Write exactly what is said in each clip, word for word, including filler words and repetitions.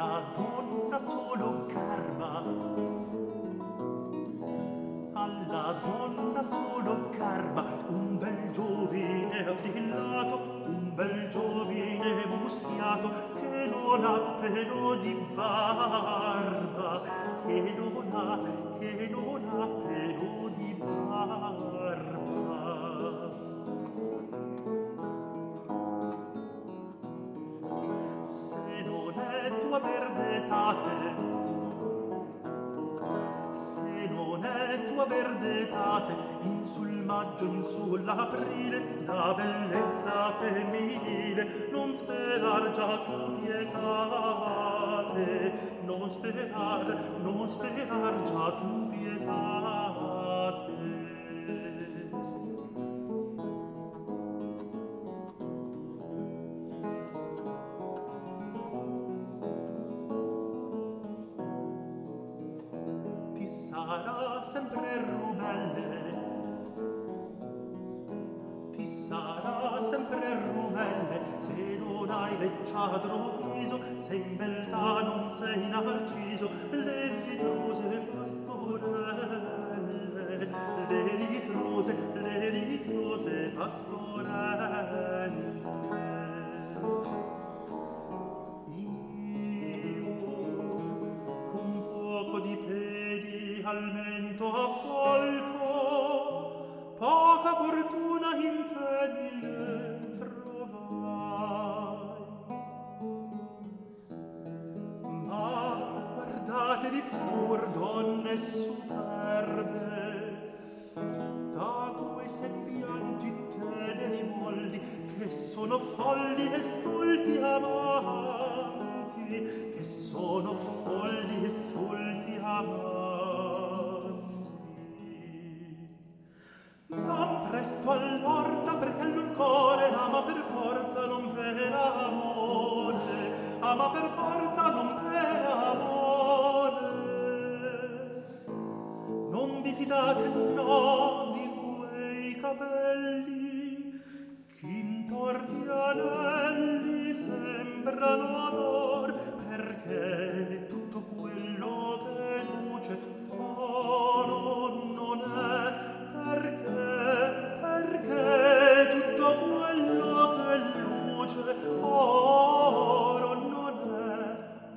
alla donna solo garba, alla donna solo garba, un bel giovine abdillato, un bel giovine muschiato, che non ha pelo di barba, che non ha, che non ha pelo di barba. Se non è tua verdetate, se non è tua verdetate, in sul maggio, in sull'aprile, la bellezza femminile, non sperar già tu pietate, non sperar, non sperar già tu pietate. Ti sarà sempre rubelle, ti sarà sempre rubelle, se non hai leggiadro viso, se in beltà non sei narciso, le ritrose pastorelle, le ritrose, le ritrose pastorelle. Di pedi al mento avvolto, poca fortuna infedile trovai. Ma guardatevi pur, donne superbe, da quei sembianti teneri moldi, che sono folli e stulti amanti, che sono folli e stulti amanti. Non presto all'orza, perché il lor core ama per forza, non per amore, ama per forza, non per amore. Non vi fidate, no, di quei capelli, ch'intorni anelli sembrano d'or, perché tutto quello che luce oro non è, perché, perché tutto quello che luce oro non è,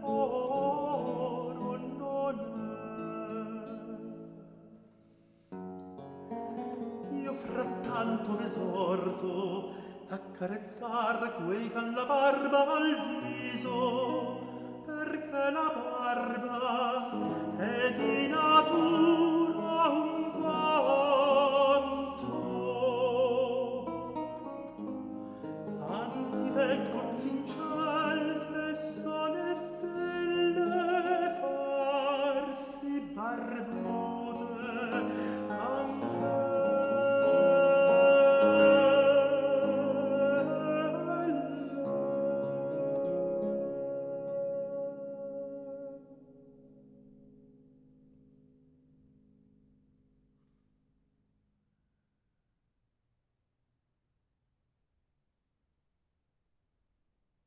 oro non è. Io frattanto v'esorto a carezzar quei c'han la barba al viso, perché la barba è di natura